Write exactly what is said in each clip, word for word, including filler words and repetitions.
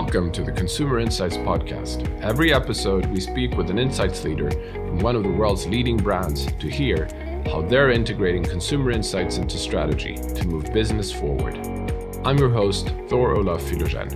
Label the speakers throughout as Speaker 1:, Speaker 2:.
Speaker 1: Welcome to the Consumer Insights Podcast. Every episode, we speak with an insights leader in one of the world's leading brands to hear how they're integrating consumer insights into strategy to move business forward. I'm your host, Thor Olaf Filogen.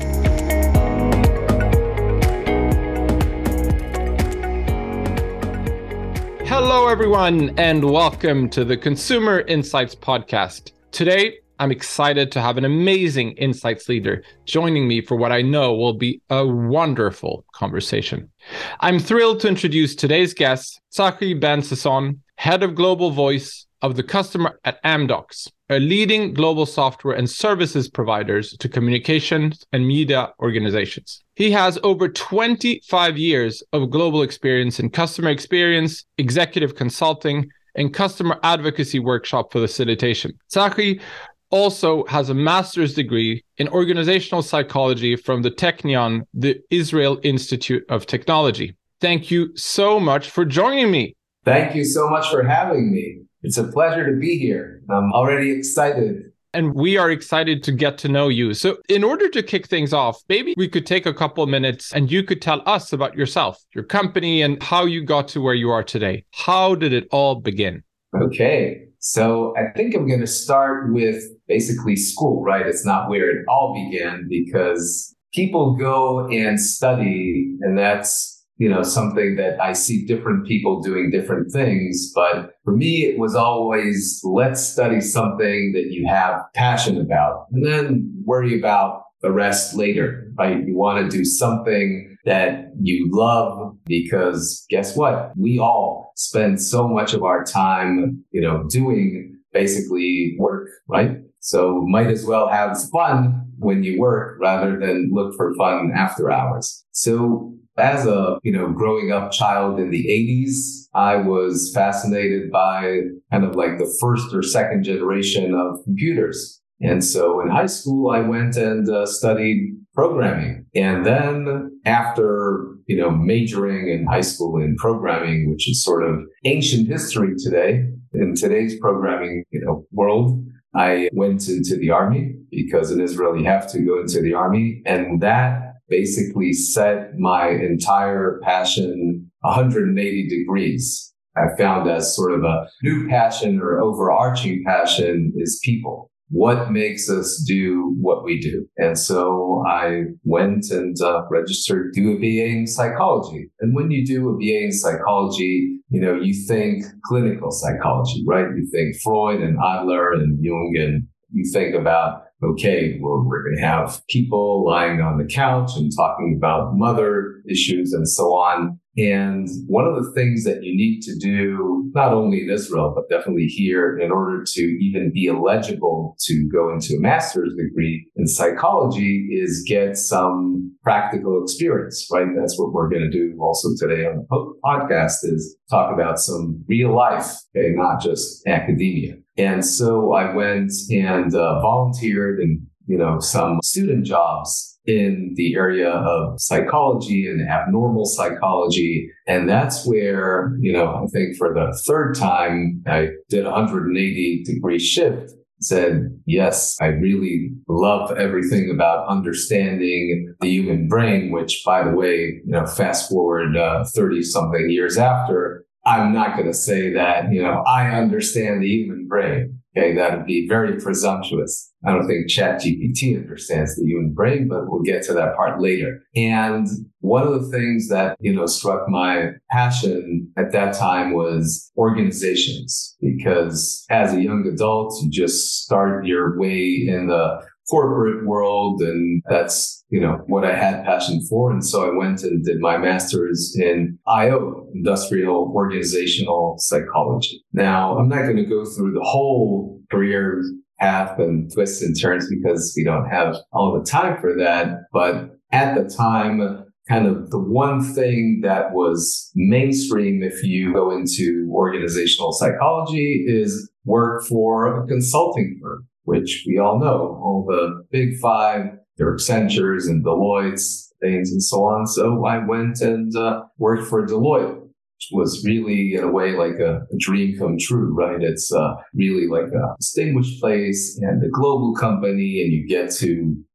Speaker 1: Hello, everyone, and welcome to the Consumer Insights Podcast. Today, I'm excited to have an amazing insights leader joining me for what I know will be a wonderful conversation. I'm thrilled to introduce today's guest, Tzachi Ben-Sasson, Head of Global Voice of the Customer at Amdocs, a leading global software and services providers to communications and media organizations. He has over twenty-five years of global experience in customer experience, executive consulting, and customer advocacy workshop facilitation. Tzachi also has a master's degree in organizational psychology from the Technion, the Israel Institute of Technology. Thank you so much for joining me.
Speaker 2: Thank you so much for having me. It's a pleasure to be here. I'm already excited.
Speaker 1: And we are excited to get to know you. So in order to kick things off, maybe we could take a couple of minutes and you could tell us about yourself, your company, and how you got to where you are today. How did it all begin?
Speaker 2: Okay. So I think I'm going to start with basically school, right? It's not where it all began because people go and study, and that's, you know, something that I see different people doing different things. But for me, it was always, let's study something that you have passion about and then worry about the rest later, right? You want to do something that you love because guess what? We all spend so much of our time, you know, doing basically work, right? So might as well have fun when you work rather than look for fun after hours. So as a, you know, growing up child in the eighties, I was fascinated by kind of like the first or second generation of computers. And so in high school, I went and uh, studied programming. And then after, you know, majoring in high school in programming, which is sort of ancient history today, in today's programming, you know, world, I went into the army because in Israel, you have to go into the army. And that basically set my entire passion one hundred eighty degrees. I found as sort of a new passion or overarching passion is people. What makes us do what we do? And so I went and uh, registered to do a B A in psychology. And when you do a B A in psychology, you know, you think clinical psychology, right? You think Freud and Adler and Jung, and you think about, okay, well, we're going to have people lying on the couch and talking about mother issues and so on. And one of the things that you need to do, not only in Israel, but definitely here, in order to even be eligible to go into a master's degree in psychology is get some practical experience, right? That's what we're going to do also today on the podcast is talk about some real life, okay, not just academia. And so I went and uh, volunteered in, you know, some student jobs in the area of psychology and abnormal psychology. And that's where, you know, I think for the third time, I did a one hundred eighty degree shift, said, yes, I really love everything about understanding the human brain, which, by the way, you know, fast forward uh, thirty something years after, I'm not going to say that, you know, I understand the human brain. Okay, that would be very presumptuous. I don't think ChatGPT understands the human brain, but we'll get to that part later. And one of the things that, you know, struck my passion at that time was organizations, because as a young adult, you just start your way in the corporate world, and that's, you know, what I had passion for. And so I went and did my master's in I O, Industrial Organizational Psychology. Now, I'm not going to go through the whole career path and twists and turns because we don't have all the time for that. But at the time, kind of the one thing that was mainstream if you go into organizational psychology is work for a consulting firm, which we all know, all the big five, their Accentures and Deloitte's, things and so on. So I went and uh, worked for Deloitte, which was really, in a way, like a, a dream come true, right? It's uh, really like a distinguished place and a global company, and you get to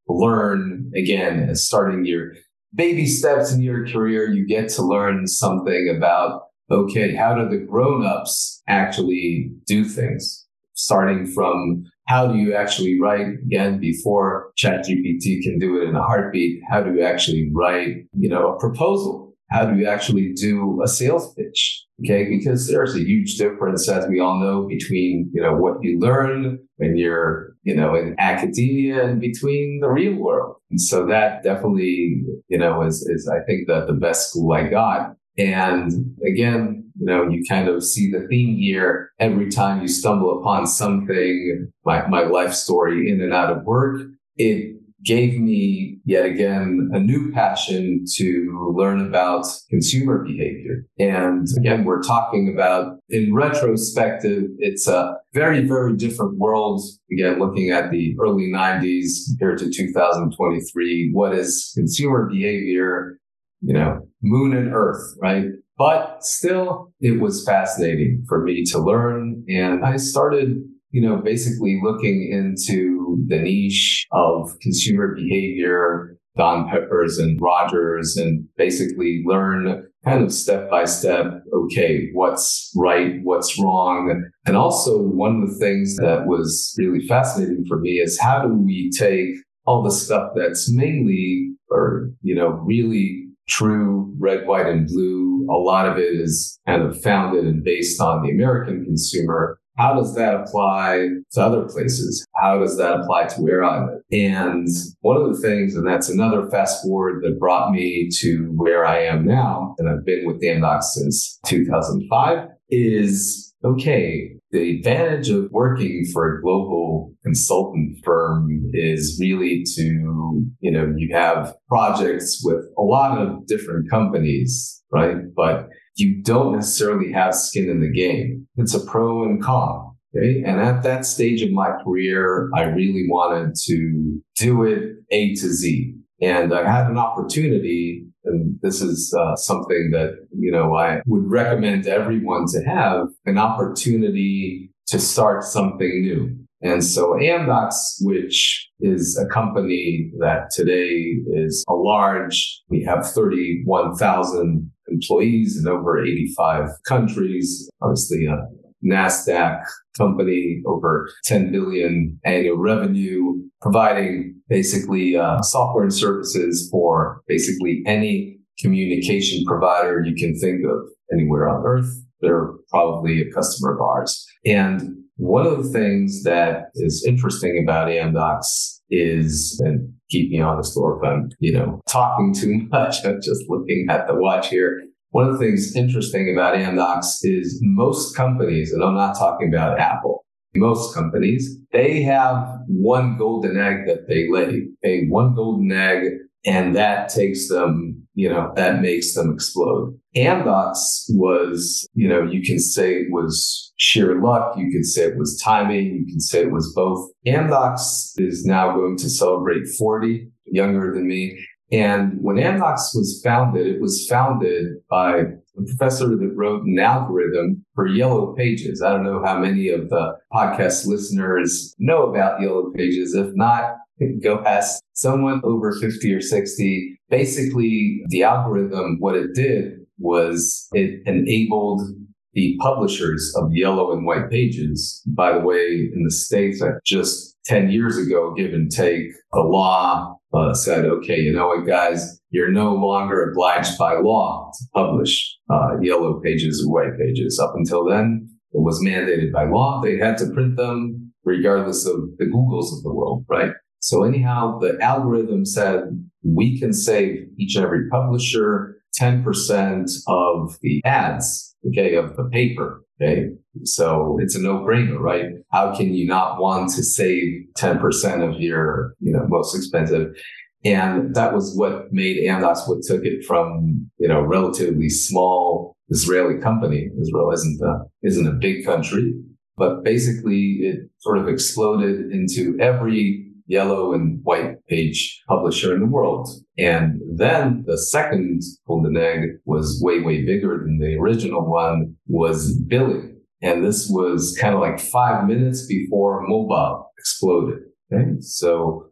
Speaker 2: learn again, as starting your baby steps in your career, you get to learn something about, okay, how do the grown-ups actually do things? Starting from how do you actually write, again, before ChatGPT can do it in a heartbeat, how do you actually write, you know, a proposal? How do you actually do a sales pitch? Okay, because there's a huge difference, as we all know, between, you know, what you learn when you're, you know, in academia and between the real world. And so that definitely, you know, is, is I think that the best school I got. And again, you know, you kind of see the theme here every time you stumble upon something, my, my life story in and out of work. It gave me, yet again, a new passion to learn about consumer behavior. And again, we're talking about, in retrospective, it's a very, very different world. Again, looking at the early nineties compared to two thousand twenty-three, what is consumer behavior? You know, moon and earth, right? But still, it was fascinating for me to learn. And I started, you know, basically looking into the niche of consumer behavior, Don Peppers and Rogers, and basically learn kind of step by step, okay, what's right, what's wrong. And also one of the things that was really fascinating for me is how do we take all the stuff that's mainly, or, you know, really true red, white, and blue. A lot of it is kind of founded and based on the American consumer. How does that apply to other places? How does that apply to where I live? And one of the things, and that's another fast forward that brought me to where I am now, and I've been with Amdocs since two thousand five, is, okay, the advantage of working for a global consultant firm is really to, you know, you have projects with a lot of different companies, right? But you don't necessarily have skin in the game. It's a pro and con. Okay. And at that stage of my career, I really wanted to do it A to Z. And I had an opportunity, and this is uh, something that, you know, I would recommend to everyone to have an opportunity to start something new. And so Amdocs, which is a company that today is a large, we have thirty-one thousand employees in over eighty-five countries, obviously a NASDAQ company, over ten billion annual revenue, providing basically uh, software and services for basically any communication provider you can think of anywhere on earth. They're probably a customer of ours. And one of the things that is interesting about Amdocs is, and keep me honest, or if I'm, you know, talking too much, I'm just looking at the watch here. One of the things interesting about Amdocs is most companies, and I'm not talking about Apple, most companies, they have one golden egg that they lay, okay, one golden egg, and that takes them, you know, that makes them explode. Amdocs was, you know, you can say it was sheer luck. You could say it was timing. You can say it was both. Amdocs is now going to celebrate forty, younger than me. And when Amdocs was founded, it was founded by a professor that wrote an algorithm for Yellow Pages. I don't know how many of the podcast listeners know about Yellow Pages. If not, go ask someone over fifty or sixty. Basically, the algorithm, what it did was it enabled the publishers of Yellow and White Pages. By the way, in the States, just ten years ago, give and take, the law uh, said, okay, you know what, guys, you're no longer obliged by law to publish uh, Yellow Pages or White Pages. Up until then, it was mandated by law. They had to print them regardless of the Googles of the world, right? So anyhow, the algorithm said we can save each and every publisher ten percent of the ads, okay, of the paper, okay? So it's a no-brainer, right? How can you not want to save ten percent of your, you know, most expensive? And that was what made Amdocs, what took it from, you know, relatively small Israeli company. Israel isn't a, isn't a big country, but basically it sort of exploded into every Yellow and White Page publisher in the world. And then the second golden egg was way, way bigger than the original one, was billing. And this was kind of like five minutes before mobile exploded. Okay. So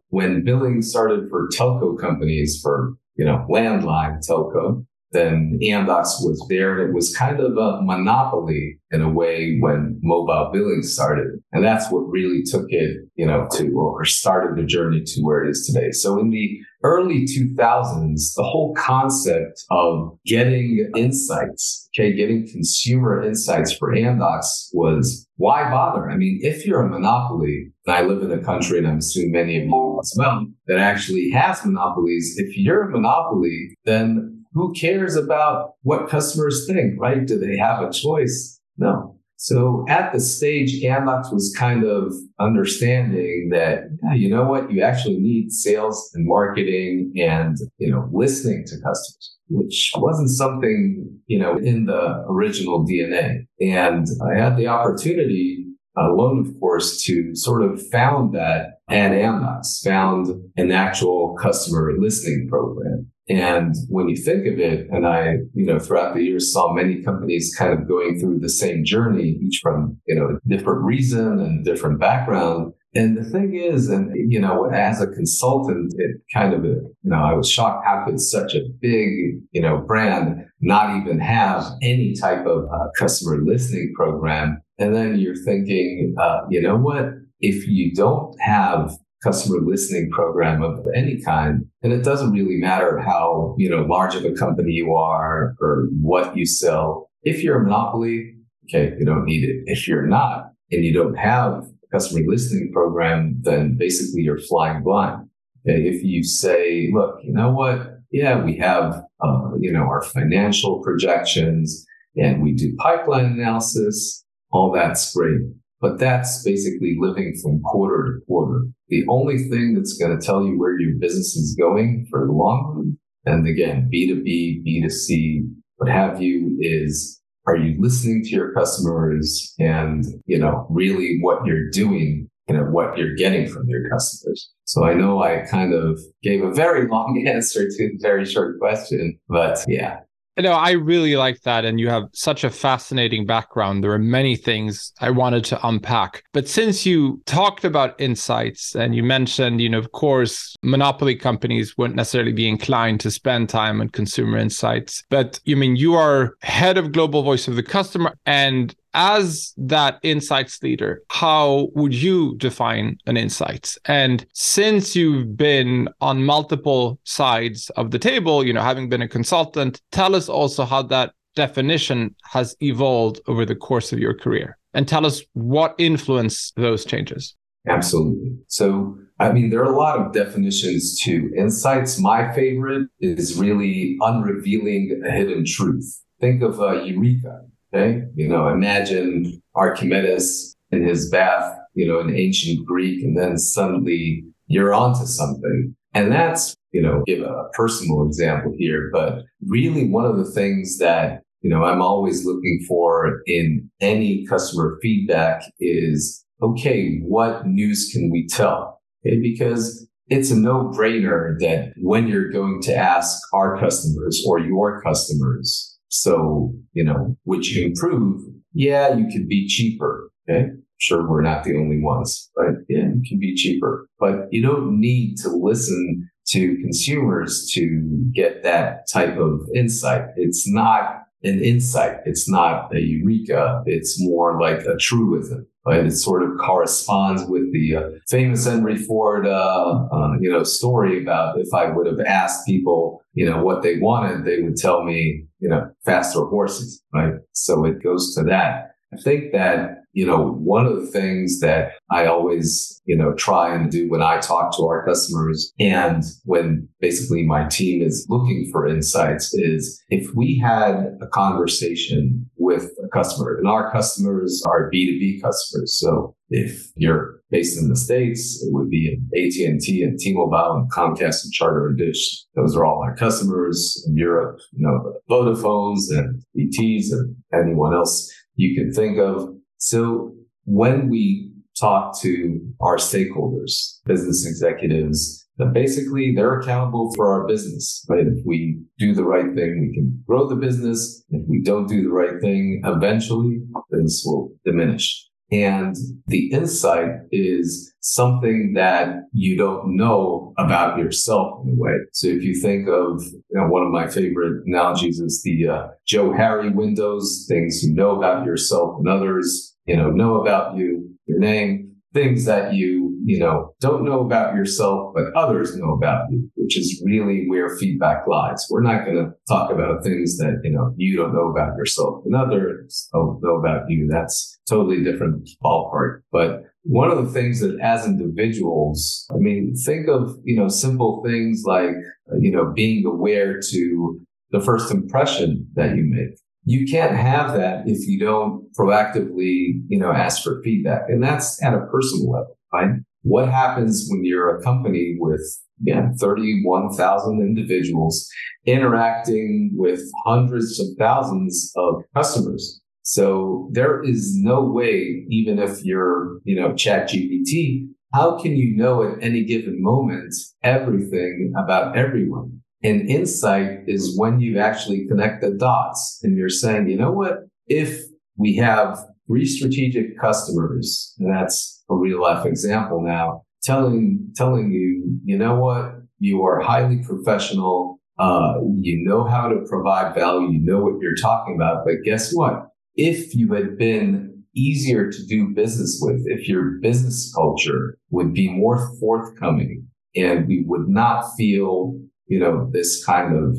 Speaker 2: when billing started for telco companies for, you know, landline telco, then Amdocs was there. And it was kind of a monopoly in a way when mobile billing started. And that's what really took it, you know, to, or started the journey to where it is today. So in the early two thousands, the whole concept of getting insights, okay, getting consumer insights for Amdocs was, why bother? I mean, if you're a monopoly, and I live in a country, and I'm assuming many of you as well, that actually has monopolies, if you're a monopoly, then who cares about what customers think, right? Do they have a choice? No. So at the stage, Amdocs was kind of understanding that, yeah, you know what, you actually need sales and marketing and, you know, listening to customers, which wasn't something, you know, in the original D N A. And I had the opportunity alone, of course, to sort of found that at Amdocs, found an actual customer listening program. And when you think of it, and I, you know, throughout the years saw many companies kind of going through the same journey, each from, you know, a different reason and different background. And the thing is, and, you know, as a consultant, it kind of, you know, I was shocked how could such a big, you know, brand not even have any type of uh, customer listening program. And then you're thinking, uh, you know what, if you don't have customer listening program of any kind, and it doesn't really matter how, you know, large of a company you are or what you sell. If you're a monopoly, okay, you don't need it. If you're not, and you don't have a customer listening program, then basically you're flying blind. Okay? If you say, look, you know what? Yeah, we have, uh, you know, our financial projections and we do pipeline analysis. All that's great. But that's basically living from quarter to quarter. The only thing that's going to tell you where your business is going for the long run, and again, B two B, B two C, what have you, is are you listening to your customers and, you know, really what you're doing, you know, what you're getting from your customers. So I know I kind of gave a very long answer to a very short question, but yeah.
Speaker 1: You know, I really like that. And you have such a fascinating background. There are many things I wanted to unpack. But since you talked about insights and you mentioned, you know, of course, monopoly companies wouldn't necessarily be inclined to spend time on consumer insights. But you mean you are head of global voice of the customer. And as that insights leader, how would you define an insight? And since you've been on multiple sides of the table, you know, having been a consultant, tell us also how that definition has evolved over the course of your career. And tell us what influenced those changes.
Speaker 2: Absolutely. So, I mean, there are a lot of definitions to insights. My favorite is really unrevealing a hidden truth. Think of uh, Eureka. Okay, you know, imagine Archimedes in his bath, you know, in ancient Greek, and then suddenly you're onto something. And that's, you know, give a personal example here, but really one of the things that, you know, I'm always looking for in any customer feedback is, okay, what news can we tell? Okay, because it's a no-brainer that when you're going to ask our customers or your customers, so, you know, would you improve? Yeah, you could be cheaper. Okay. Sure, we're not the only ones, but yeah, you can be cheaper. But you don't need to listen to consumers to get that type of insight. It's not an insight. It's not a eureka. It's more like a truism. Right? It sort of corresponds with the uh, famous Henry Ford, uh, uh, you know, story about if I would have asked people, you know, what they wanted, they would tell me, you know, faster horses, right? So it goes to that. I think that, you know, one of the things that I always, you know, try and do when I talk to our customers and when basically my team is looking for insights is if we had a conversation with a customer, and our customers are B two B customers. So if you're based in the States, it would be A T and T and T-Mobile and Comcast and Charter and Dish. Those are all our customers. In Europe, you know, the Vodafones and B Ts and anyone else you can think of. So when we talk to our stakeholders, business executives, then basically they're accountable for our business, right? If we do the right thing, we can grow the business. If we don't do the right thing, eventually business will diminish. And the insight is something that you don't know about yourself in a way. So if you think of, you know, one of my favorite analogies is the uh, Joe Harry windows, things you know about yourself and others, you know, know about you, your name, things that you, you know, don't know about yourself, but others know about you, which is really where feedback lies. We're not going to talk about things that, you know, you don't know about yourself and others don't know about you. That's totally different ballpark. But one of the things that as individuals, I mean, think of, you know, simple things like, you know, being aware to the first impression that you make. You can't have that if you don't proactively, you know, ask for feedback. And that's at a personal level, right? What happens when you're a company with, yeah, thirty-one thousand individuals interacting with hundreds of thousands of customers? So there is no way, even if you're, you know, ChatGPT, how can you know at any given moment everything about everyone? And insight is when you actually connect the dots and you're saying, you know what, if we have three strategic customers, and that's a real life example now, telling, telling you, you know what, you are highly professional. Uh, you know how to provide value. You know what you're talking about. But guess what? If you had been easier to do business with, if your business culture would be more forthcoming and we would not feel, you know, this kind of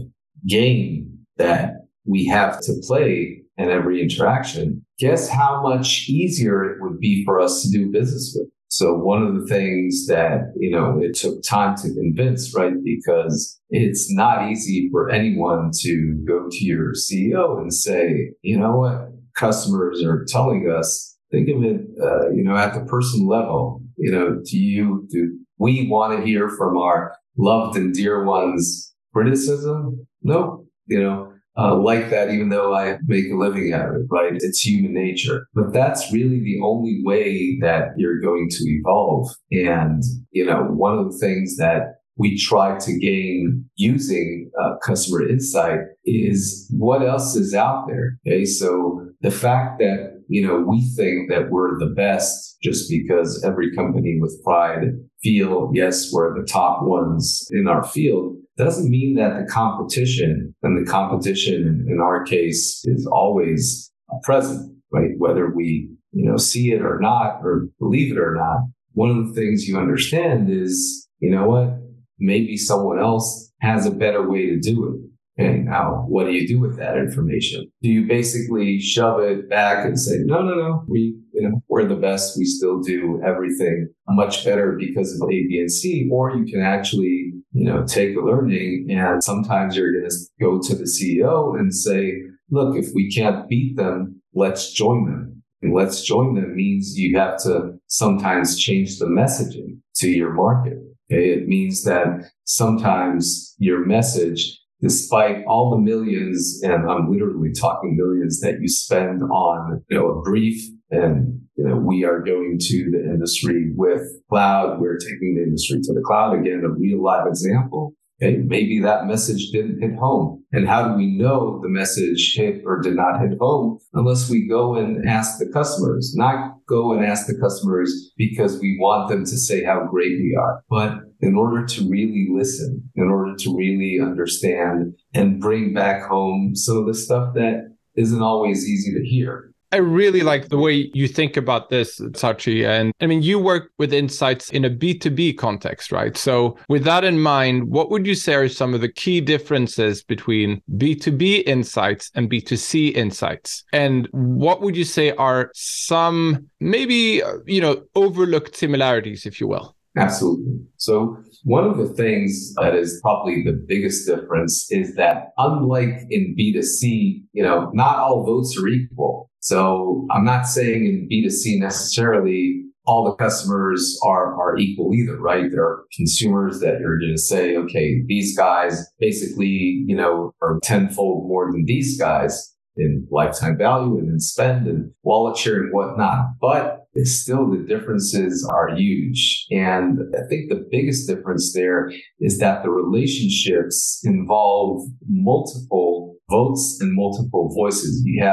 Speaker 2: game that we have to play in every interaction, guess how much easier it would be for us to do business with. So one of the things that, you know, it took time to convince, right? Because it's not easy for anyone to go to your C E O and say, you know what, customers are telling us, think of it, uh, you know, at the personal level, you know, do you, do we want to hear from our loved and dear ones criticism? No, you know, uh, like that, even though I make a living out of it, right? It's human nature. But that's really the only way that you're going to evolve. And, you know, one of the things that we try to gain using uh, customer insight is what else is out there. Okay. So the fact that, you know, we think that we're the best just because every company with pride feel, yes, we're the top ones in our field, doesn't mean that the competition, and the competition in our case is always present, right? Whether we, you know, see it or not, or believe it or not. One of the things you understand is, you know what, maybe someone else has a better way to do it. And now, what do you do with that information? Do you basically shove it back and say, no, no, no, we, you know, we're the best. We still do everything much better because of A, B, and C. Or you can actually, you know, take a learning, and sometimes you're going to go to the C E O and say, look, if we can't beat them, let's join them. And let's join them means you have to sometimes change the messaging to your market. Okay? It means that sometimes your message, despite all the millions, and I'm literally talking millions that you spend on, you know, a brief, and, you know, we are going to the industry with cloud. We're taking the industry to the cloud. Again, a real live example. Okay, maybe that message didn't hit home. And how do we know the message hit or did not hit home? Unless we go and ask the customers, not go and ask the customers because we want them to say how great we are, but in order to really listen, in order to really understand and bring back home some of the stuff that isn't always easy to hear.
Speaker 1: I really like the way you think about this, Sachi. And I mean, you work with insights in a B two B context, right? So with that in mind, what would you say are some of the key differences between B two B insights and B two C insights? And what would you say are some maybe, you know, overlooked similarities, if you will?
Speaker 2: Absolutely. So one of the things that is probably the biggest difference is that unlike in B two C, you know, not all votes are equal. So I'm not saying in B two C necessarily all the customers are, are equal either, right? There are consumers that you're going to say, okay, these guys basically, you know, are tenfold more than these guys in lifetime value and in spend and wallet share and whatnot. But it's still, the differences are huge. And I think the biggest difference there is that the relationships involve multiple votes and multiple voices. You have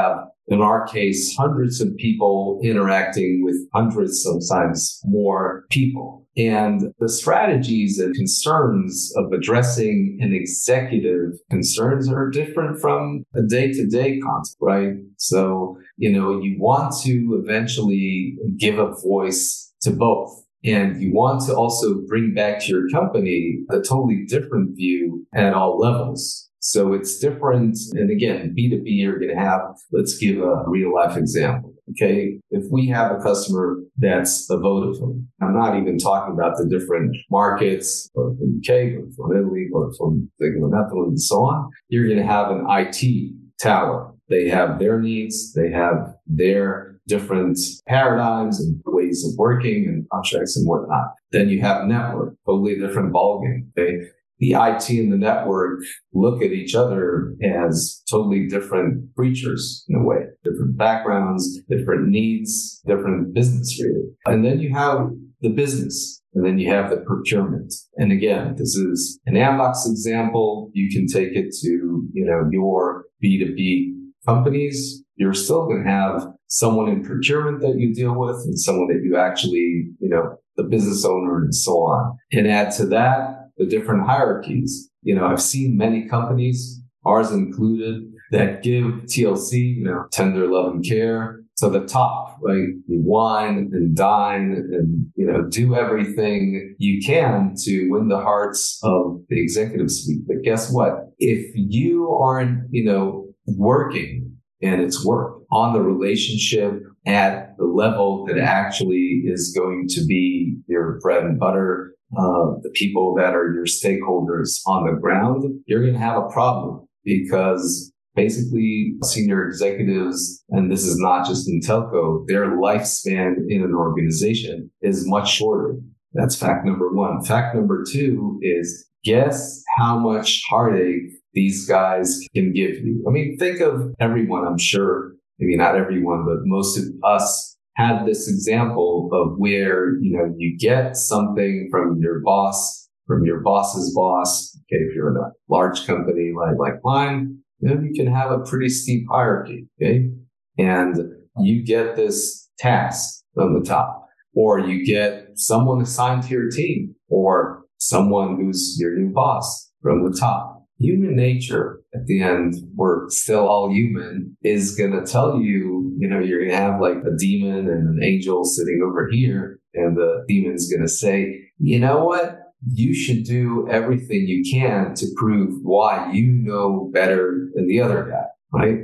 Speaker 2: in our case, hundreds of people interacting with hundreds, sometimes more people. And the strategies and concerns of addressing an executive concerns are different from a day-to-day concept, right? So, you know, you want to eventually give a voice to both. And you want to also bring back to your company a totally different view at all levels. So it's different. And again, B two B, you're going to have, let's give a real life example. Okay. If we have a customer that's a Vodafone, I'm not even talking about the different markets, going from U K, going from Italy, going from the Netherlands, and so on. You're going to have an I T tower. They have their needs. They have their different paradigms and ways of working and contracts and whatnot. Then you have network, totally different ballgame. Okay. The I T and the network look at each other as totally different creatures in a way, different backgrounds, different needs, different business really. And then you have the business, and then you have the procurement. And again, this is an Amdocs example. You can take it to, you know, your B two B companies. You're still going to have someone in procurement that you deal with and someone that you actually, you know, the business owner and so on. And add to that, the different hierarchies. You know, I've seen many companies, ours included, that give T L C, you know, tender love and care to the top, right? You wine and dine and, you know, do everything you can to win the hearts of the executive suite. But guess what? If you aren't, you know, working and it's work on the relationship at the level that actually is going to be your bread and butter, Uh, the people that are your stakeholders on the ground, you're going to have a problem because basically senior executives, and this is not just in telco, their lifespan in an organization is much shorter. That's fact number one. Fact number two is guess how much heartache these guys can give you. I mean, think of everyone, I'm sure, maybe not everyone, but most of us had this example of where, you know, you get something from your boss, from your boss's boss. Okay, if you're in a large company like, like mine, you know, you can have a pretty steep hierarchy. Okay. And you get this task from the top, or you get someone assigned to your team, or someone who's your new boss from the top. Human nature at the end, we're still all human, is going to tell you, you know, you're going to have like a demon and an angel sitting over here. And the demon's going to say, you know what? You should do everything you can to prove why you know better than the other guy, right?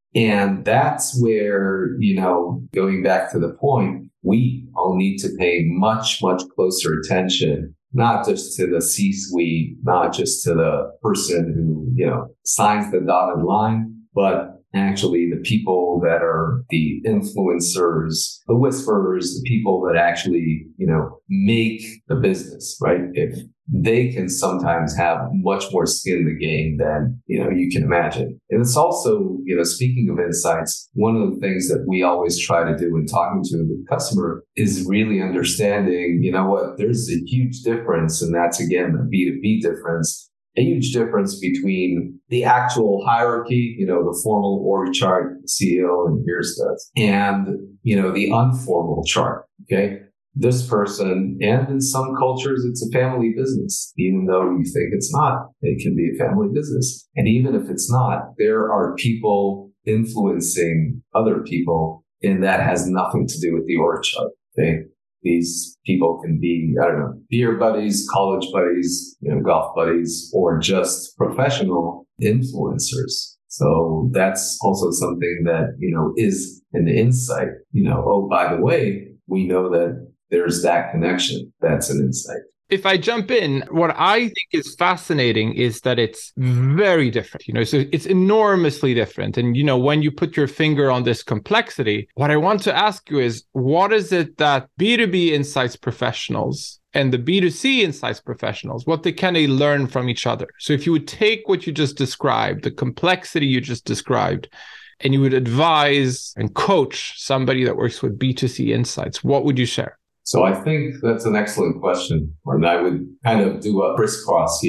Speaker 2: And that's where, you know, going back to the point, we all need to pay much, much closer attention, not just to the C-suite, not just to the person who, you know, signs the dotted line, but actually the people that are the influencers, the whisperers, the people that actually, you know, make the business, right? If they can sometimes have much more skin in the game than, you know, you can imagine. And it's also, you know, speaking of insights, one of the things that we always try to do when talking to the customer is really understanding, you know what, there's a huge difference. And that's, again, the B two B difference, a huge difference between the actual hierarchy, you know, the formal org chart, C E O and here's does, and, you know, the informal chart. Okay. This person, and in some cultures, it's a family business, even though you think it's not. It can be a family business. And even if it's not, there are people influencing other people, and that has nothing to do with the org chart. Okay. These people can be, I don't know, beer buddies, college buddies, you know, golf buddies, or just professional influencers. So that's also something that, you know, is an insight. You know, oh, by the way, we know that there's that connection. That's an insight.
Speaker 1: If I jump in, what I think is fascinating is that it's very different. You know, so it's enormously different. And, you know, when you put your finger on this complexity, what I want to ask you is, what is it that B two B insights professionals and the B two C insights professionals, what they can they learn from each other? So if you would take what you just described, the complexity you just described, and you would advise and coach somebody that works with B two C insights, what would you share?
Speaker 2: So I think that's an excellent question. And I would kind of do a crisscross here.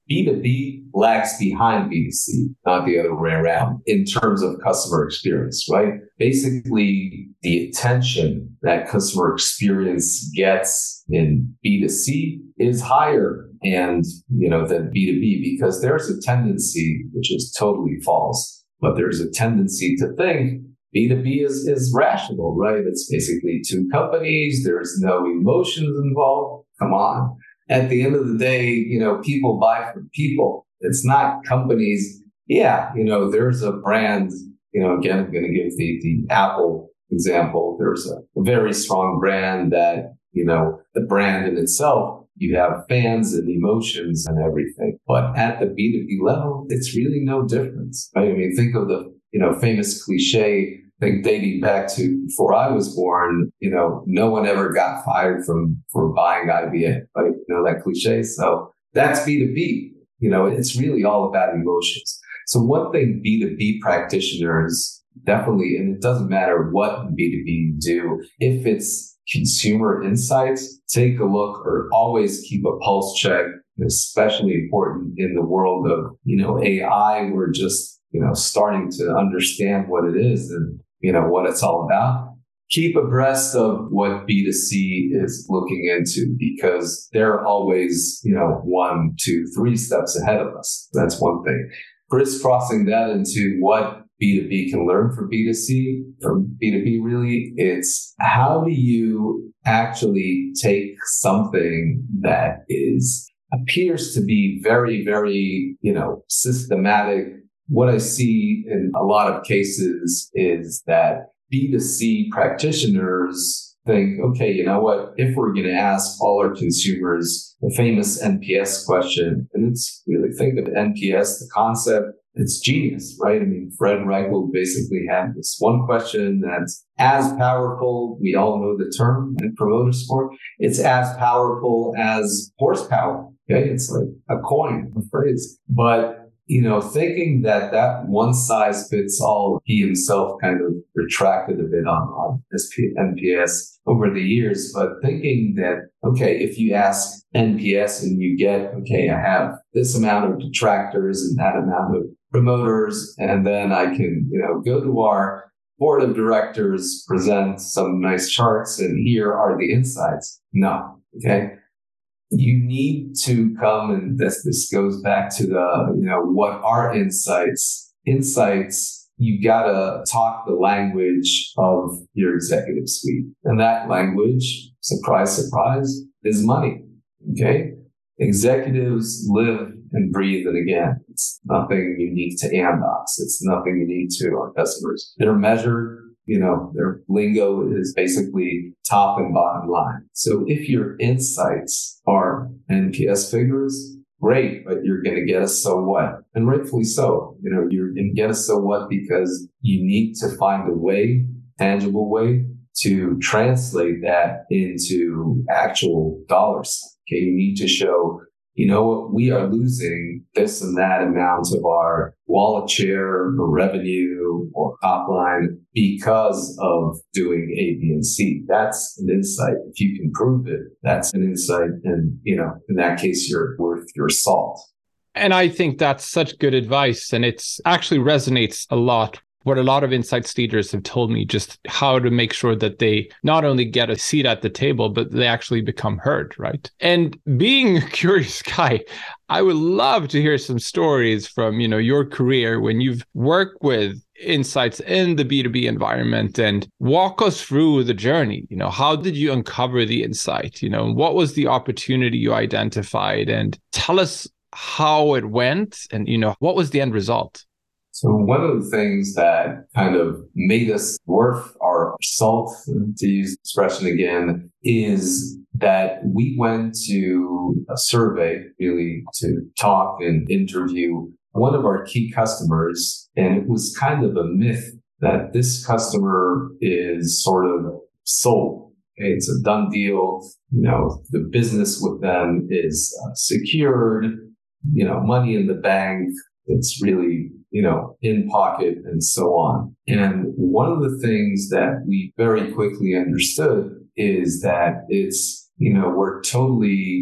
Speaker 2: B two B lags behind B two C, not the other way around, in terms of customer experience, right? Basically, the attention that customer experience gets in B two C is higher and, you know, than B two B, because there's a tendency, which is totally false, but there's a tendency to think B two B is, is rational, right? It's basically two companies. There's no emotions involved. Come on. At the end of the day, you know, people buy from people. It's not companies. Yeah, you know, there's a brand, you know, again, I'm going to give the, the Apple example. There's a very strong brand that, you know, the brand in itself, you have fans and emotions and everything. But at the B two B level, it's really no difference, right? I mean, think of the, you know, famous cliche, I think dating back to before I was born, you know, no one ever got fired from for buying I B M, right? You know, that cliche. So that's B two B. You know, it's really all about emotions. So one thing B two B practitioners definitely, and it doesn't matter what B two B you do, if it's consumer insights, take a look or always keep a pulse check, especially important in the world of, you know, A I. We're just, you know, starting to understand what it is and, you know, what it's all about. Keep abreast of what B two C is looking into, because they're always, you know, one, two, three steps ahead of us. That's one thing. Crisscrossing that into what B two B can learn from B two C, from B two B really, it's how do you actually take something that is appears to be very, very, you know, systematic. What I see in a lot of cases is that B two C practitioners think, okay, you know what, if we're going to ask all our consumers the famous N P S question, and it's really, think of N P S, the concept, it's genius, right? I mean, Fred Reichel basically had this one question that's as powerful. We all know the term in promoter score. It's as powerful as horsepower. Okay. It's like a coin, a phrase, but you know, thinking that that one size fits all, he himself kind of retracted a bit on, on N P S over the years, but thinking that, okay, if you ask N P S and you get, okay, I have this amount of detractors and that amount of promoters, and then I can, you know, go to our board of directors, present some nice charts, and here are the insights. No, okay. You need to come, and this this goes back to the, you know, what are insights? Insights, you gotta talk the language of your executive suite. And that language, surprise, surprise, is money. Okay? Executives live and breathe it again. It's nothing unique to Amdocs. It's nothing unique to our customers. They're measured. You know, their lingo is basically top and bottom line. So if your insights are N P S figures, great, but you're going to get a so what. And rightfully so. You know, you're going to get a so what because you need to find a way, tangible way to translate that into actual dollars. Okay. You need to show, you know what, we are losing this and that amount of our wallet share or revenue or top line because of doing A, B, and C. That's an insight. If you can prove it, that's an insight. And, you know, in that case, you're worth your salt.
Speaker 1: And I think that's such good advice. And it's actually resonates a lot. What a lot of insights leaders have told me, just how to make sure that they not only get a seat at the table, but they actually become heard, right? And being a curious guy, I would love to hear some stories from, you know, your career when you've worked with insights in the B two B environment, and walk us through the journey. You know, how did you uncover the insight? You know, what was the opportunity you identified? And tell us how it went and, you know, what was the end result?
Speaker 2: So one of the things that kind of made us worth our salt, to use the expression again, is that we went to a survey really to talk and interview one of our key customers. And it was kind of a myth that this customer is sort of sold. Okay, it's a done deal. You know, the business with them is uh, secured, you know, money in the bank. It's really, you know, in pocket and so on. And one of the things that we very quickly understood is that it's, you know, we're totally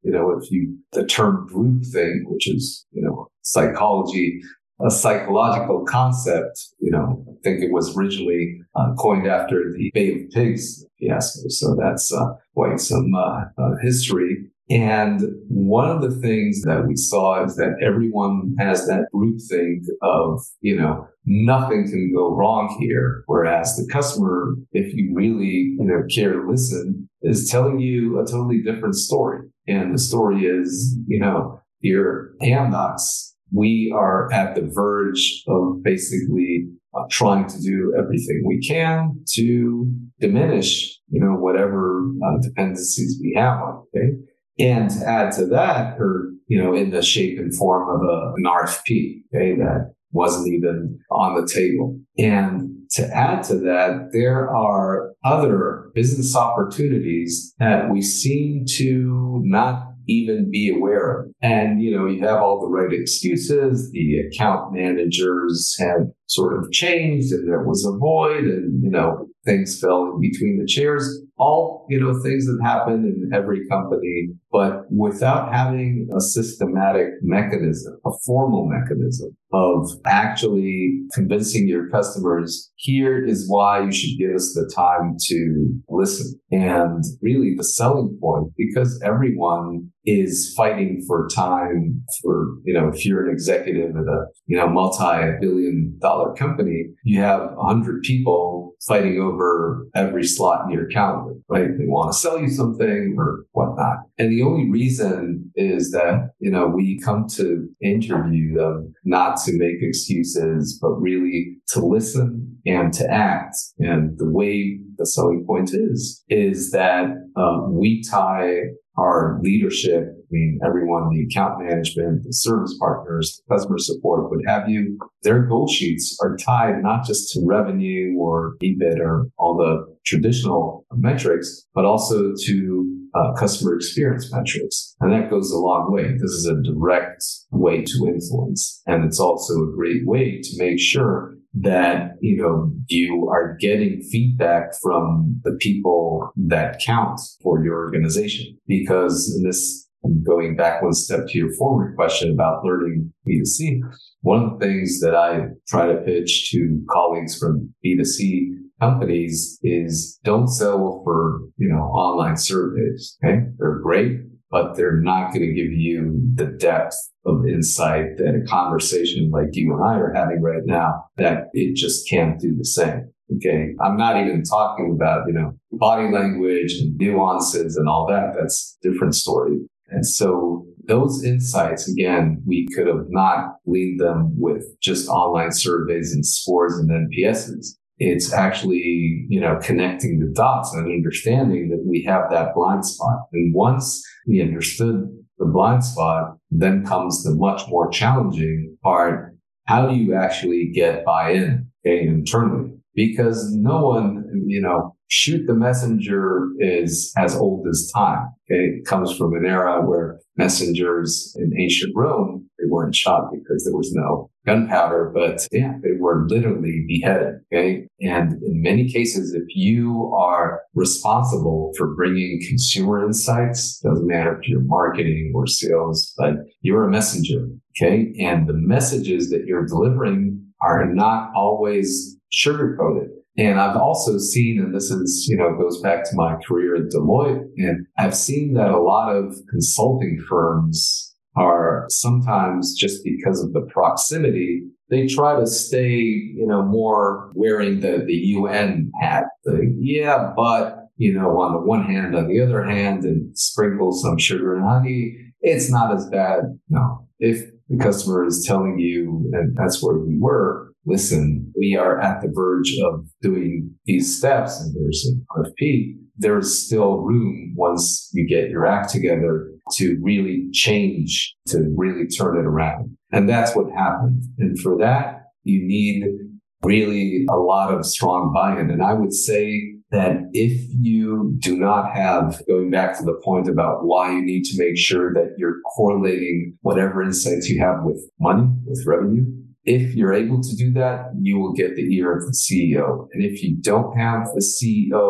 Speaker 2: you know, if you, the term groupthink, which is, you know, psychology, a psychological concept, you know, I think it was originally uh, coined after the Bay of Pigs fiasco. So that's uh, quite some uh, uh, history. And one of the things that we saw is that everyone has that groupthink of, you know, nothing can go wrong here. Whereas the customer, if you really, you know, care to listen, is telling you a totally different story. And the story is, you know, your Amdocs, we are at the verge of basically uh, trying to do everything we can to diminish, you know, whatever uh, dependencies we have on it. Okay? And to add to that, or, you know, in the shape and form of a, an R F P, okay, that wasn't even on the table. And to add to that, there are other business opportunities that we seem to not even be aware of. And, you know, you have all the right excuses. The account managers have sort of changed and there was a void and, you know, things fell in between the chairs. All, you know, things that happen in every company, but without having a systematic mechanism, a formal mechanism of actually convincing your customers, here is why you should give us the time to listen. And really the selling point, because everyone is fighting for time for, you know, if you're an executive at a, you know, multi-billion dollar company, you have a hundred people fighting over every slot in your calendar, right? They want to sell you something or whatnot. And the only reason is that, you know, we come to interview them not to make excuses, but really to listen and to act. And the way the selling point is, is that um, we tie our leadership, I mean, everyone, the account management, the service partners, the customer support, what have you, their goal sheets are tied not just to revenue or E B I T or all the traditional metrics, but also to uh, customer experience metrics. And that goes a long way. This is a direct way to influence. And it's also a great way to make sure that, you know, you are getting feedback from the people that count for your organization. Because in this, going back one step to your former question about learning B two C, one of the things that I try to pitch to colleagues from B two C companies is don't sell for, you know, online surveys. Okay. They're great, but they're not going to give you the depth of insight that a conversation like you and I are having right now, that it just can't do the same. Okay. I'm not even talking about, you know, body language and nuances and all that. That's a different story. And so those insights, again, we could have not gleaned them with just online surveys and scores and N P S's. It's actually, you know, connecting the dots and understanding that we have that blind spot. And once we understood the blind spot, then comes the much more challenging part. How do you actually get buy-in, okay, internally? Because no one, you know, shoot the messenger is as old as time. Okay, it comes from an era where messengers in ancient Rome, they weren't shot because there was no gunpowder, but yeah, they were literally beheaded. Okay, and in many cases, if you are responsible for bringing consumer insights, doesn't matter if you're marketing or sales, but you're a messenger. Okay, and the messages that you're delivering are not always sugar-coated. And I've also seen, and this is, you know, goes back to my career at Deloitte, and I've seen that a lot of consulting firms are sometimes, just because of the proximity, they try to stay, you know, more wearing the, the U N hat. The, yeah, but, you know, on the one hand, on the other hand, and sprinkle some sugar and honey, it's not as bad. No, if the customer is telling you, and that's where we were, listen, we are at the verge of doing these steps and there's an R F P, there's still room once you get your act together to really change, to really turn it around. And that's what happened. And for that, you need really a lot of strong buy-in. And I would say that if you do not have, going back to the point about why you need to make sure that you're correlating whatever insights you have with money, with revenue, if you're able to do that, you will get the ear of the C E O. And if you don't have the C E O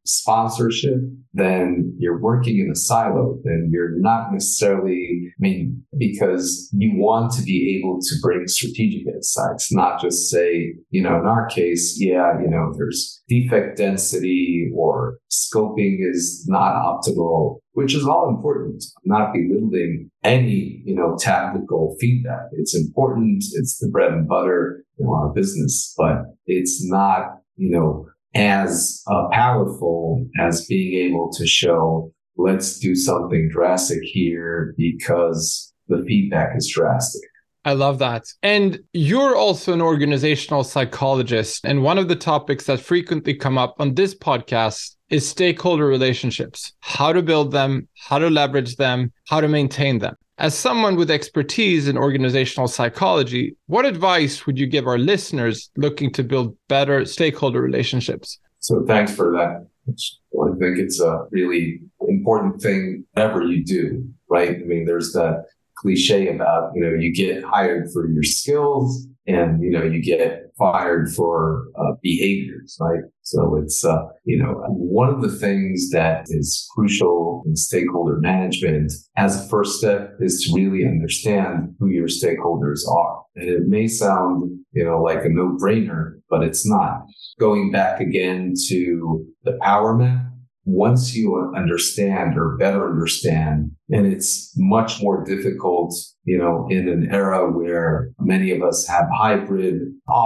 Speaker 2: sponsorship, then you're working in a silo. Then you're not necessarily, I mean, because you want to be able to bring strategic insights, not just say, you know, in our case, yeah, you know, there's defect density or scoping is not optimal, which is all important. I'm not belittling any, you know, tactical feedback. It's important. It's the bread and butter in our business, but it's not, you know, as uh, powerful as being able to show, let's do something drastic here because the feedback is drastic.
Speaker 1: I love that. And you're also an organizational psychologist. And one of the topics that frequently come up on this podcast is stakeholder relationships, how to build them, how to leverage them, how to maintain them. As someone with expertise in organizational psychology, what advice would you give our listeners looking to build better stakeholder relationships?
Speaker 2: So thanks for that. I think it's a really important thing, whatever you do, right? I mean, there's that cliche about, you know, you get hired for your skills and, you know, you get fired for uh, behaviors, right? So it's, uh, you know, one of the things that is crucial in stakeholder management as a first step is to really understand who your stakeholders are. And it may sound, you know, like a no-brainer, but it's not. Going back again to the power map, once you understand or better understand, and it's much more difficult, you know, in an era where many of us have hybrid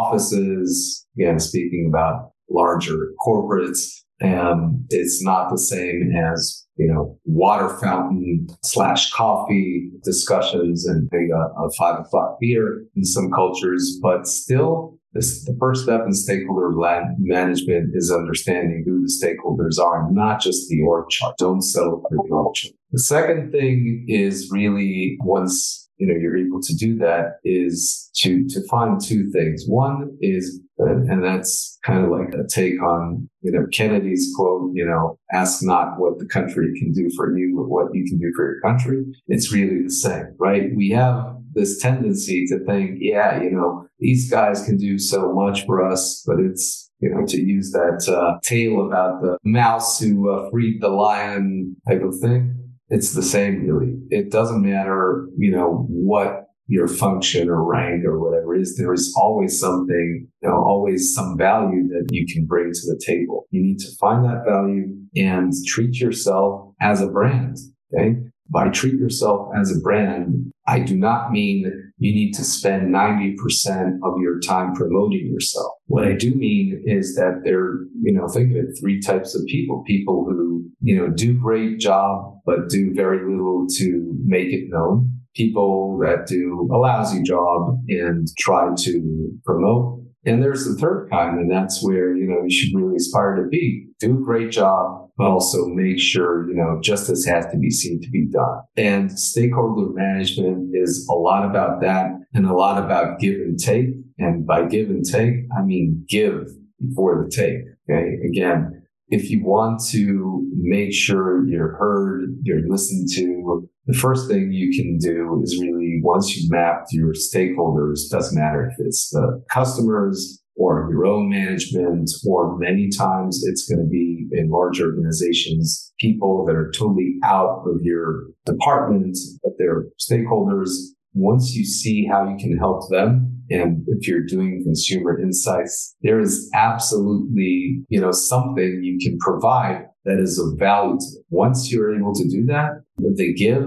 Speaker 2: offices, again, speaking about larger corporates, and it's not the same as, you know, water fountain slash coffee discussions and a, a five o'clock beer in some cultures, but still, This, the first step in stakeholder management is understanding who the stakeholders are, not just the org chart. Don't settle for the org chart. The second thing is really, once you know you're able to do that, is to to find two things. One is, and that's kind of like a take on you know Kennedy's quote, you know, ask not what the country can do for you, but what you can do for your country. It's really the same, right? We have this tendency to think, yeah, you know, these guys can do so much for us, but it's, you know, to use that uh, tale about the mouse who uh, freed the lion type of thing. It's the same, really. It doesn't matter, you know, what your function or rank or whatever is. There is always something, you know, always some value that you can bring to the table. You need to find that value and treat yourself as a brand, okay? By treat yourself as a brand, I do not mean you need to spend ninety percent of your time promoting yourself. What I do mean is that there, you know, think of it, three types of people. People who, you know, do great job, but do very little to make it known. People that do a lousy job and try to promote. And there's the third kind, and that's where, you know, you should really aspire to be. Do a great job, but also make sure, you know, justice has to be seen to be done. And stakeholder management is a lot about that and a lot about give and take. And by give and take, I mean give before the take. Okay. Again, if you want to make sure you're heard, you're listened to, the first thing you can do is really, once you've mapped your stakeholders, doesn't matter if it's the customers or your own management, or many times it's going to be in large organizations, people that are totally out of your department, but they're stakeholders. Once you see how you can help them, and if you're doing consumer insights, there is absolutely, you know, something you can provide that is of value to them. Once you're able to do that, if they give,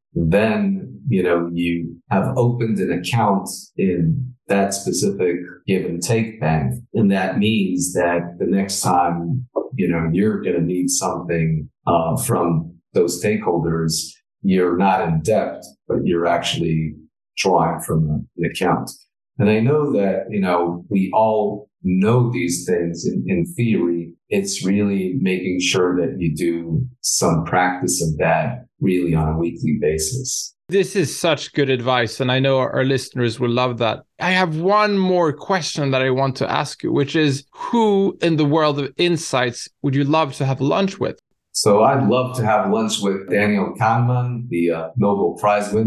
Speaker 2: then, you know, you have opened an account in that specific give and take bank. And that means that the next time, you know, you're going to need something uh, from those stakeholders, you're not in debt, but you're actually drawing from an account. And I know that, you know, we all know these things in, in theory. It's really making sure that you do some practice of that really on a weekly basis.
Speaker 1: This is such good advice, and I know our listeners will love that. I have one more question that I want to ask you, which is, who in the world of insights would you love to have lunch with?
Speaker 2: So I'd love to have lunch with Daniel Kahneman, the uh, Nobel Prize winner.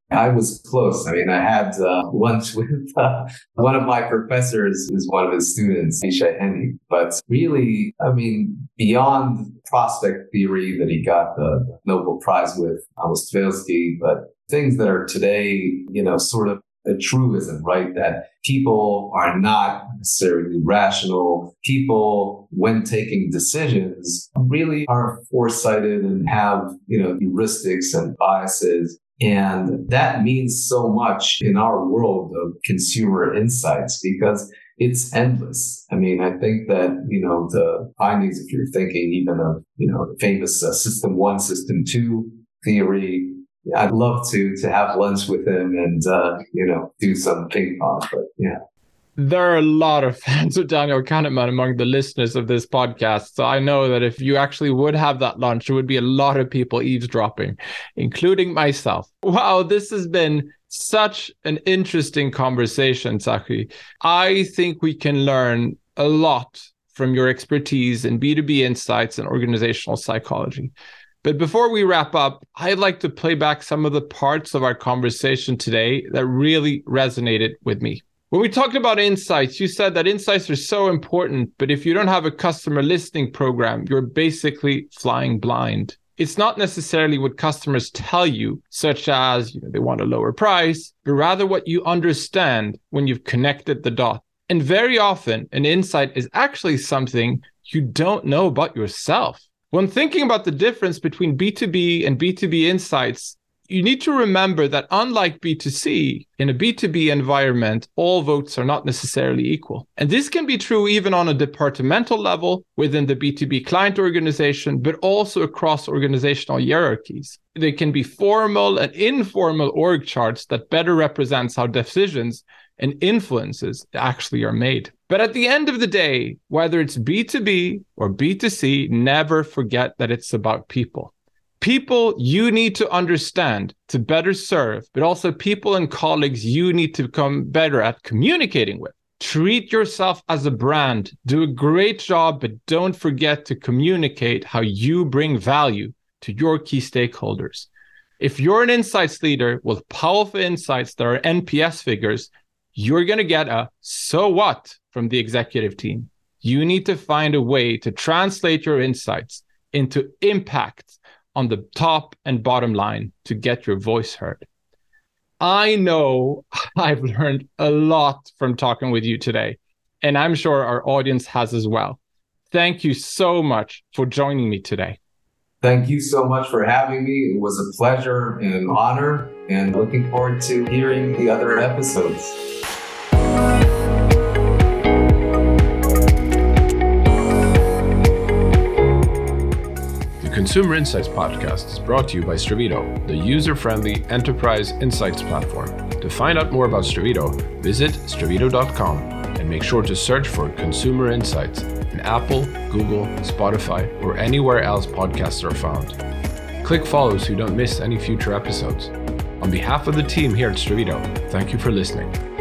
Speaker 2: I was close. I mean, I had uh, lunch with uh, one of my professors, who's one of his students, Isha Henny. But really, I mean, beyond prospect theory that he got the Nobel Prize with, Amos Tversky, but things that are today, you know, sort of a truism, right? That people are not necessarily rational. People, when taking decisions, really are foresighted and have, you know, heuristics and biases. And that means so much in our world of consumer insights because it's endless. I mean, I think that, you know, the findings, if you're thinking even of, you know, the famous uh, system one, system two theory, I'd love to to have lunch with him and, uh, you know, do some ping pong, but yeah.
Speaker 1: There are a lot of fans of Daniel Kahneman among the listeners of this podcast. So I know that if you actually would have that lunch, there would be a lot of people eavesdropping, including myself. Wow, this has been such an interesting conversation, Tzachi. I think we can learn a lot from your expertise in B two B insights and organizational psychology. But before we wrap up, I'd like to play back some of the parts of our conversation today that really resonated with me. When we talked about insights, you said that insights are so important, but if you don't have a customer listening program, you're basically flying blind. It's not necessarily what customers tell you, such as, you know, they want a lower price, but rather what you understand when you've connected the dots. And very often, an insight is actually something you don't know about yourself. When thinking about the difference between B two B and B two B insights, you need to remember that unlike B two C, in a B two B environment, all votes are not necessarily equal. And this can be true even on a departmental level within the B two B client organization, but also across organizational hierarchies. They can be formal and informal org charts that better represents how decisions and influences actually are made. But at the end of the day, whether it's B two B or B two C, never forget that it's about people. People you need to understand to better serve, but also people and colleagues you need to become better at communicating with. Treat yourself as a brand. Do a great job, but don't forget to communicate how you bring value to your key stakeholders. If you're an insights leader with powerful insights that are N P S figures, you're going to get a so what from the executive team. You need to find a way to translate your insights into impact on the top and bottom line to get your voice heard. I know I've learned a lot from talking with you today, and I'm sure our audience has as well. Thank you so much for joining me today.
Speaker 2: Thank you so much for having me. It was a pleasure and an honor, and looking forward to hearing the other episodes.
Speaker 3: The Consumer Insights Podcast is brought to you by Stravito, the user-friendly enterprise insights platform. To find out more about Stravito, visit stravito dot com and make sure to search for Consumer Insights in Apple, Google, Spotify, or anywhere else podcasts are found. Click follow so you don't miss any future episodes. On behalf of the team here at Stravito, thank you for listening.